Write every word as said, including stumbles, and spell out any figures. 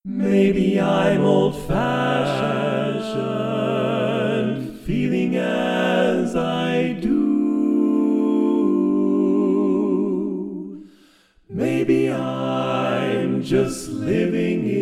Maybe I'm old-fashioned, feeling as I do. Maybe I'm just living